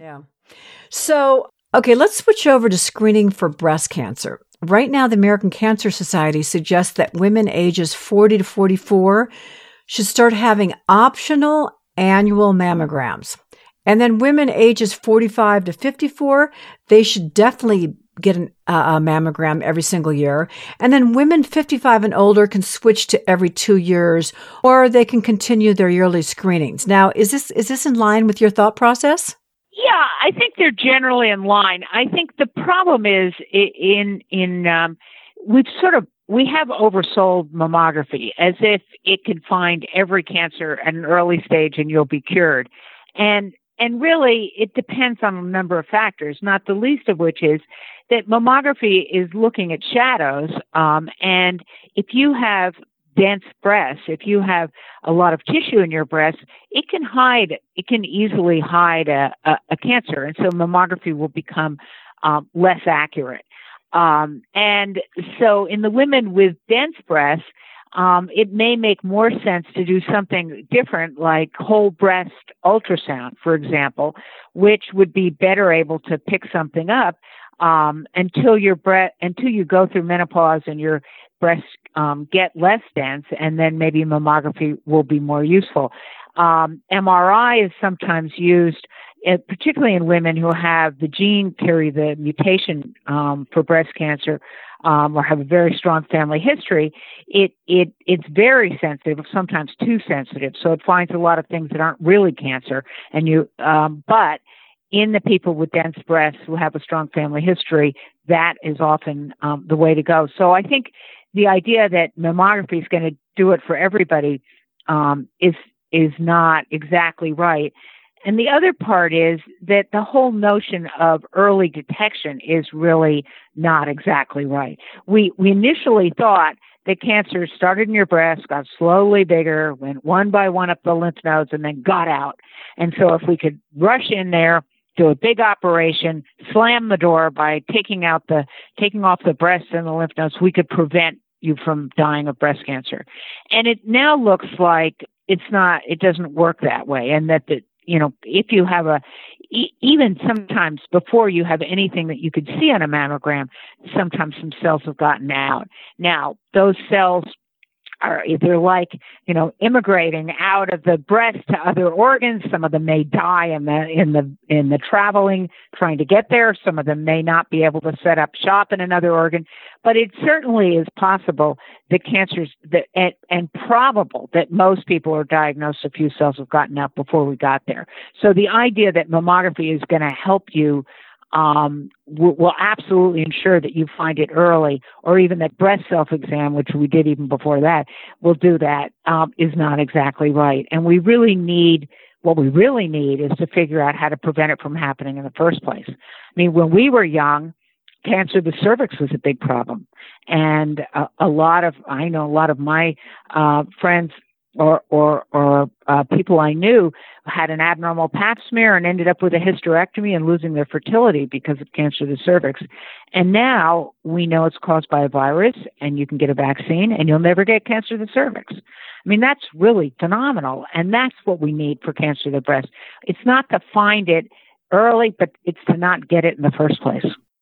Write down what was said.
Yeah. So, okay, let's switch over to screening for breast cancer. Right now, the American Cancer Society suggests that women ages 40 to 44 should start having optional annual mammograms. And then women ages 45 to 54, they should definitely get a mammogram every single year. And then women 55 and older can switch to every 2 years, or they can continue their yearly screenings. Now, is this in line with your thought process? Yeah, I think they're generally in line. I think the problem is we have oversold mammography as if it can find every cancer at an early stage and you'll be cured. And really, it depends on a number of factors, not the least of which is that mammography is looking at shadows. And if you have dense breasts, if you have a lot of tissue in your breast, it can easily hide a cancer. And so mammography will become less accurate. And so in the women with dense breasts, it may make more sense to do something different like whole breast ultrasound, for example, which would be better able to pick something up until you go through menopause and your breasts get less dense, and then maybe mammography will be more useful. MRI is sometimes used, particularly in women who have the gene carry the mutation for breast cancer or have a very strong family history. It's very sensitive, sometimes too sensitive, so it finds a lot of things that aren't really cancer. But in the people with dense breasts who have a strong family history, that is often the way to go. So I think the idea that mammography is going to do it for everybody is not exactly right. And the other part is that the whole notion of early detection is really not exactly right. We initially thought that cancer started in your breast, got slowly bigger, went one by one up the lymph nodes, and then got out. And so if we could rush in there, do a big operation, slam the door by taking off the breast and the lymph nodes, we could prevent you from dying of breast cancer. And it now looks like it doesn't work that way. And that if you have even sometimes before you have anything that you could see on a mammogram, sometimes some cells have gotten out. Now, those cells are either immigrating out of the breast to other organs. Some of them may die in the traveling trying to get there. Some of them may not be able to set up shop in another organ. But it certainly is possible that cancers and probable that most people are diagnosed a few cells have gotten out before we got there. So the idea that mammography is going to help you will absolutely ensure that you find it early, or even that breast self-exam, which we did even before that, will do that, is not exactly right. And what we really need is to figure out how to prevent it from happening in the first place. I mean, when we were young, cancer of the cervix was a big problem. And I know a lot of my friends or people I knew had an abnormal pap smear and ended up with a hysterectomy and losing their fertility because of cancer of the cervix. And now we know it's caused by a virus, and you can get a vaccine and you'll never get cancer of the cervix. I mean, that's really phenomenal. And that's what we need for cancer of the breast. It's not to find it early, but it's to not get it in the first place.